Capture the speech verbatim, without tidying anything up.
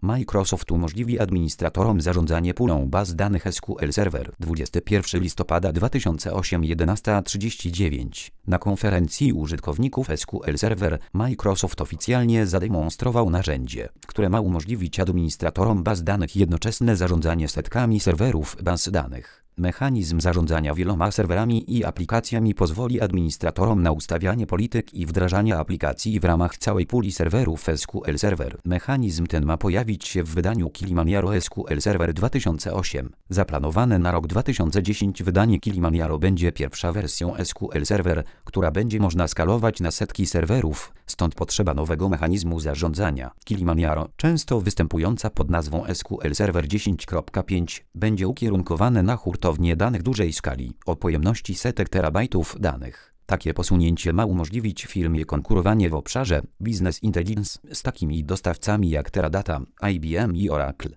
Microsoft umożliwi administratorom zarządzanie pulą baz danych S Q L Server. dwudziestego pierwszego listopada dwa tysiące ósmego jedenasta trzydzieści dziewięć. Na konferencji użytkowników S Q L Server Microsoft oficjalnie zademonstrował narzędzie, które ma umożliwić administratorom baz danych jednoczesne zarządzanie setkami serwerów baz danych. Mechanizm zarządzania wieloma serwerami i aplikacjami pozwoli administratorom na ustawianie polityk i wdrażania aplikacji w ramach całej puli serwerów S Q L Server. Mechanizm ten ma pojawić się w wydaniu Kilimanjaro S Q L Server dwa tysiące osiem. Zaplanowane na rok dwa tysiące dziesiąty wydanie Kilimanjaro będzie pierwszą wersją S Q L Server, która będzie można skalować na setki serwerów, stąd potrzeba nowego mechanizmu zarządzania. Kilimanjaro, często występująca pod nazwą S Q L Server dziesięć kropka pięć, będzie ukierunkowane na hurtownie danych dużej skali, o pojemności setek terabajtów danych. Takie posunięcie ma umożliwić firmie konkurowanie w obszarze Business Intelligence z takimi dostawcami jak Teradata, I B M i Oracle.